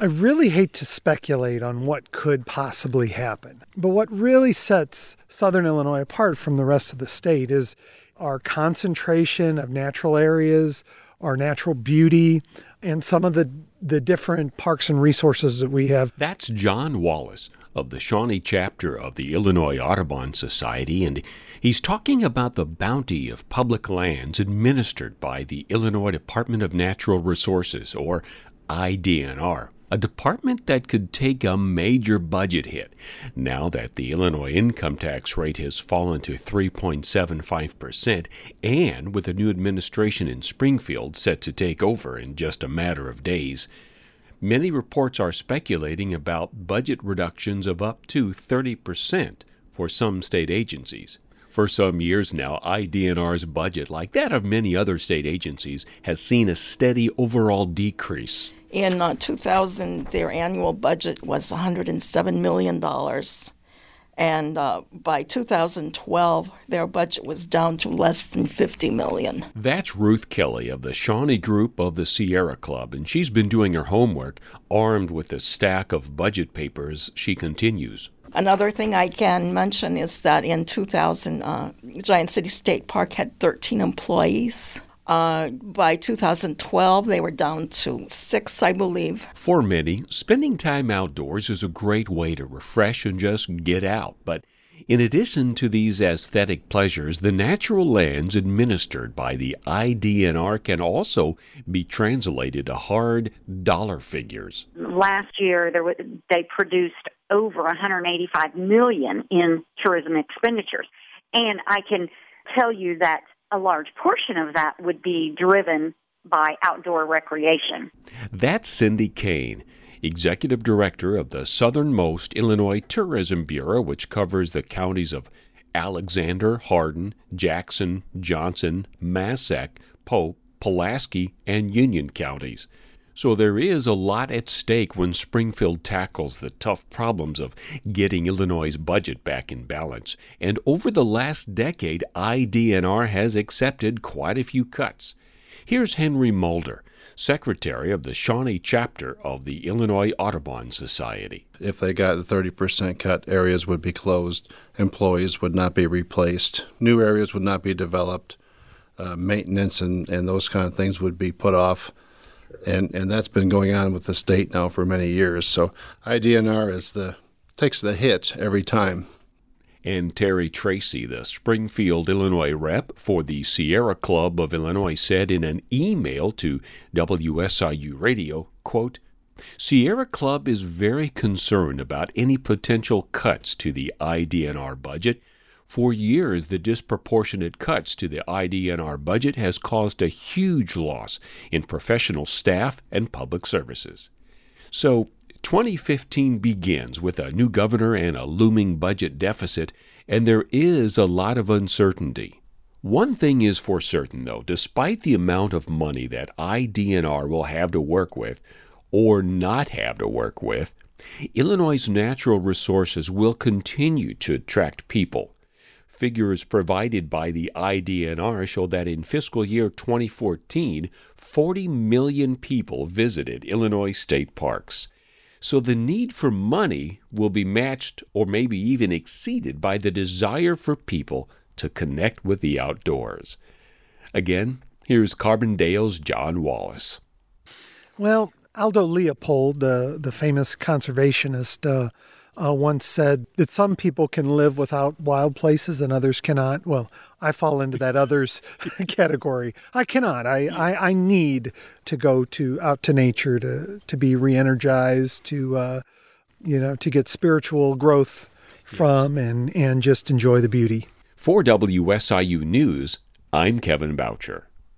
I really hate to speculate on what could possibly happen, but what really sets Southern Illinois apart from the rest of the state is our concentration of natural areas, our natural beauty, and some of the different parks and resources that we have. That's John Wallace of the Shawnee chapter of the Illinois Audubon Society, and he's talking about the bounty of public lands administered by the Illinois Department of Natural Resources, or IDNR, a department that could take a major budget hit now that the Illinois income tax rate has fallen to 3.75%, and with a new administration in Springfield set to take over in just a matter of days. Many reports are speculating about budget reductions of up to 30% for some state agencies. For some years now, IDNR's budget, like that of many other state agencies, has seen a steady overall decrease. In 2000, their annual budget was $107 million. And by 2012, their budget was down to less than $50 million. That's Ruth Kelly of the Shawnee Group of the Sierra Club, and she's been doing her homework. Armed with a stack of budget papers, she continues. Another thing I can mention is that in 2000, Giant City State Park had 13 employees. By 2012, they were down to 6, I believe. For many, spending time outdoors is a great way to refresh and just get out. But in addition to these aesthetic pleasures, the natural lands administered by the IDNR can also be translated to hard dollar figures. Last year, they produced over $185 million in tourism expenditures. And I can tell you that a large portion of that would be driven by outdoor recreation. That's Cindy Kane, Executive Director of the Southernmost Illinois Tourism Bureau, which covers the counties of Alexander, Hardin, Jackson, Johnson, Massac, Pope, Pulaski, and Union counties. So there is a lot at stake when Springfield tackles the tough problems of getting Illinois' budget back in balance. And over the last decade, IDNR has accepted quite a few cuts. Here's Henry Mulder, Secretary of the Shawnee chapter of the Illinois Audubon Society. If they got a 30% cut, areas would be closed, employees would not be replaced, new areas would not be developed, maintenance and those kind of things would be put off. And that's been going on with the state now for many years. So IDNR takes the hit every time. And Terry Tracy, the Springfield, Illinois rep for the Sierra Club of Illinois, said in an email to WSIU Radio, quote, Sierra Club is very concerned about any potential cuts to the IDNR budget. For years, the disproportionate cuts to the IDNR budget has caused a huge loss in professional staff and public services. So, 2015 begins with a new governor and a looming budget deficit, and there is a lot of uncertainty. One thing is for certain, though, despite the amount of money that IDNR will have to work with, or not have to work with, Illinois' natural resources will continue to attract people. Figures provided by the IDNR show that in fiscal year 2014, 40 million people visited Illinois state parks. So the need for money will be matched or maybe even exceeded by the desire for people to connect with the outdoors. Again, here's Carbondale's John Wallace. Well, Aldo Leopold, the famous conservationist, once said that some people can live without wild places and others cannot. Well, I fall into that others category. I cannot. I need to go out to nature to be re-energized, to get spiritual growth from and just enjoy the beauty. For WSIU News, I'm Kevin Boucher.